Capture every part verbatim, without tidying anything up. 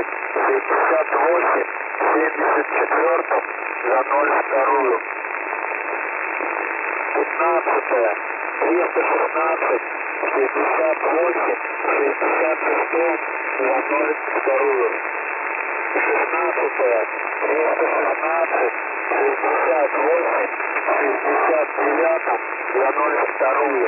шестнадцать, шестьдесят восемь, семьдесят четвертую за ноль вторую. пятнадцатое, триста шестнадцать, шестьдесят восемь, шестьдесят шестую за ноль вторую. шестнадцатое, триста шестнадцать, шестьдесят восемь, шестьдесят девятую за ноль вторую.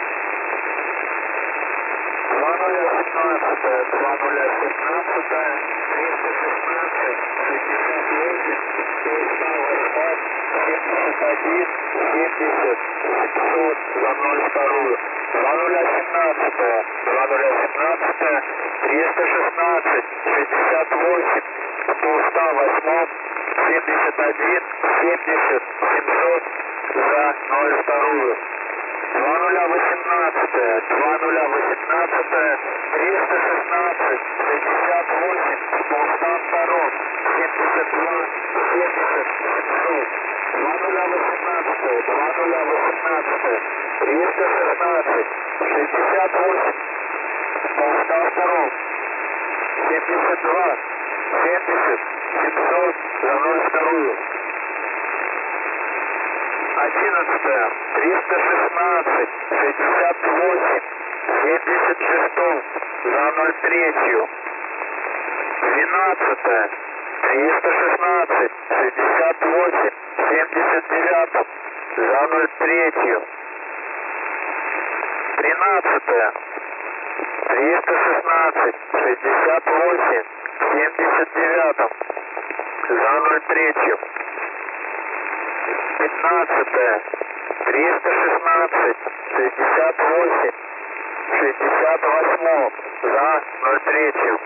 два нуля семнадцатое, два нуля семнадцатое, триста шестнадцать, шестьдесят восемь, сто восемь, семьдесят один, семьдесят, семьсот за ноль вторую. два нуля семнадцатое, два нуля семнадцатое, триста шестнадцать, шестьдесят восемь, сто восемь, семьдесят один, семьдесят, семьсот за ноль вторую. два нуля восемнадцатое, два нуля восемнадцатое, триста шестнадцать, шестьдесят восемь, сто два, семьдесят два, семьдесят, семьсот. два нуля восемнадцатое, два нуля восемнадцатое, триста шестнадцать, шестьдесят восемь, сто два, семьдесят два, семьдесят, семьсот за ноль вторую. одиннадцатое, триста шестнадцать, шестьдесят восемь, семьдесят шестую за ноль третью. двенадцатое, триста шестнадцать, шестьдесят восемь, семьдесят девятую за ноль третью. тринадцатое, триста шестнадцать, шестьдесят восемь, семьдесят девятую за ноль третью. пятнадцатое, триста шестнадцать, шестьдесят восемь, шестьдесят восемь за ноль третью.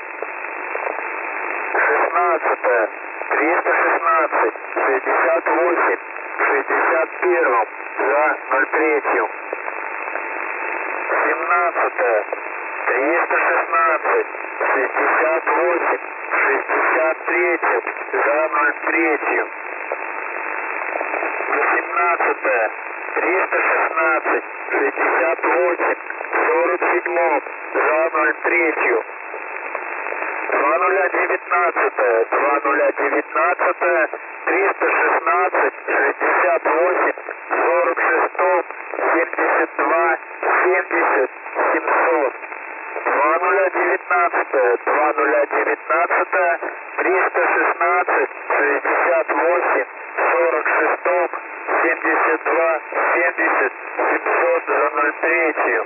шестнадцатое, триста шестнадцать, шестьдесят восемь, шестьдесят один за ноль третью. семнадцатое, триста шестнадцать, шестьдесят восемь, шестьдесят три за ноль третью. восемнадцатое, триста шестнадцать, шестьдесят восемь, сорок семь за ноль третью. два нуля девятнадцатое, два нуля девятнадцатое, триста шестнадцать, шестьдесят восемь, сорок шесть, семьдесят два, семьдесят, семьсот. два нуля девятнадцатое, два нуля девятнадцатое, триста шестнадцать, шестьдесят восемь, сорок шесть, семьдесят два, семьдесят, семьсот за ноль третью.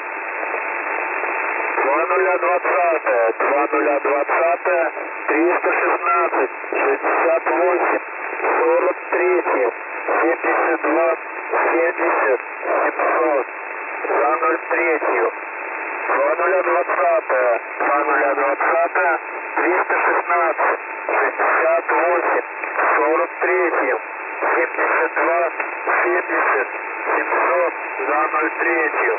два нуля двадцатое, два нуля двадцатое, триста шестнадцать, шестьдесят восемь, сорок три, семьдесят два, семьдесят, семьсот за ноль третью. два нуля двадцатое, два нуля двадцатое, триста шестнадцать, шестьдесят восемь, сорок три, семьдесят два, семьдесят, семьсот за ноль третью.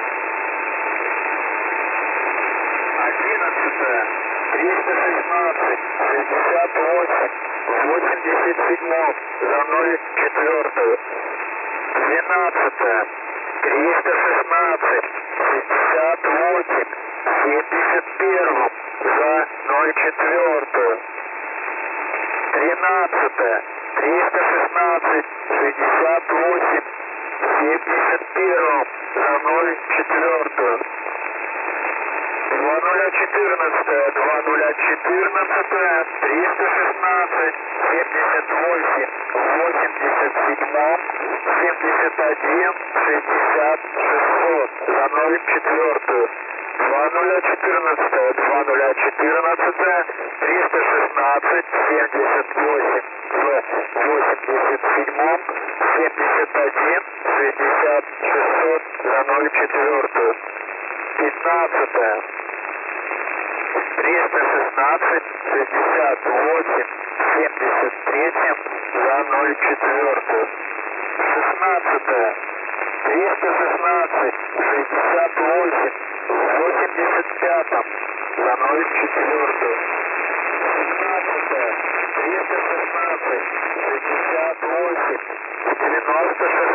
одиннадцатое, триста шестнадцать, шестьдесят восемь, восемьдесят семь за ноль четвертую. двенадцатое, триста шестнадцать, шестьдесят восемь, семьдесят один за ноль четвертую. тринадцатое, триста шестнадцать, шестьдесят восемь, семьдесят один за ноль четвертую. два нуля четырнадцатое, два нуля четырнадцатое, триста шестнадцать, семьдесят восемь, восемьдесят семь, семьдесят один, шестьдесят, шестьсот за ноль четвертую. два нуля четырнадцатое, два нуля четырнадцатое, триста шестнадцать, семьдесят восемь, восемьдесят семь, семьдесят один, шестьдесят, шестьсот за ноль четвертую. пятнадцатое, триста шестнадцать, шестьдесят восемь, семьдесят три за ноль четвертую. шестнадцатое, триста шестнадцать, шестьдесят восемь, восемьдесят пять за ноль четвертую. семнадцатое, триста шестнадцать, шестьдесят восемь, девяносто шесть.